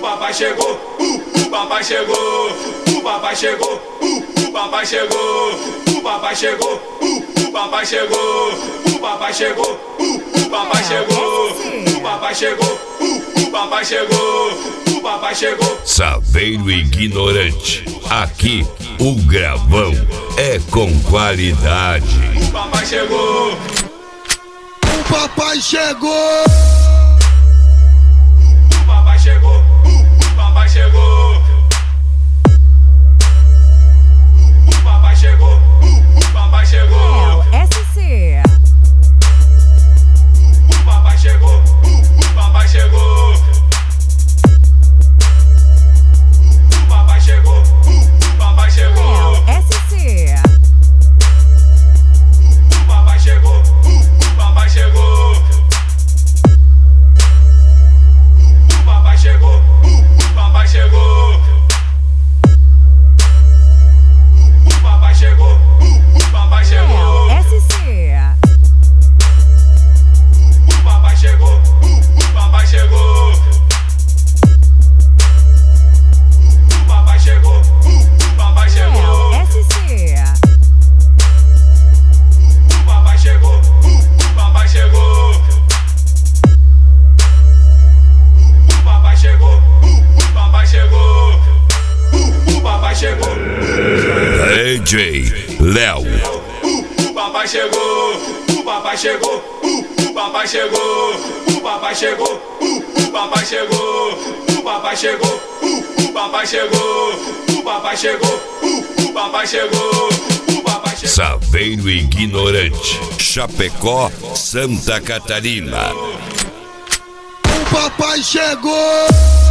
papai chegou, o papai chegou, o papai chegou, o papai chegou, o papai chegou, o papai chegou, o papai chegou, o papai chegou, o papai chegou, o papai chegou, o papai chegou. Saveiro ignorante, aqui o gravão é com qualidade. O papai chegou, o papai chegou. O papai chegou, o papai chegou. O papai chegou, o papai chegou. SC. O papai chegou, o papai chegou. O papai chegou, o papai chegou. SC. O papai chegou, o papai chegou. O papai chegou, o papai chegou. O papai chegou, o papai chegou. SC. O papai chegou, o papai chegou. O papai chegou, o papai chegou. SC. O papai chegou, o papai chegou. O papai chegou, o papai chegou. O papai chegou. DJ Léo. O papai chegou, o papai chegou, o papai chegou, o papai chegou, o papai chegou, o papai chegou, o papai chegou, o papai chegou, o papai chegou, o papai chegou. Saveiro ignorante, Chapecó, Santa Catarina. O papai chegou.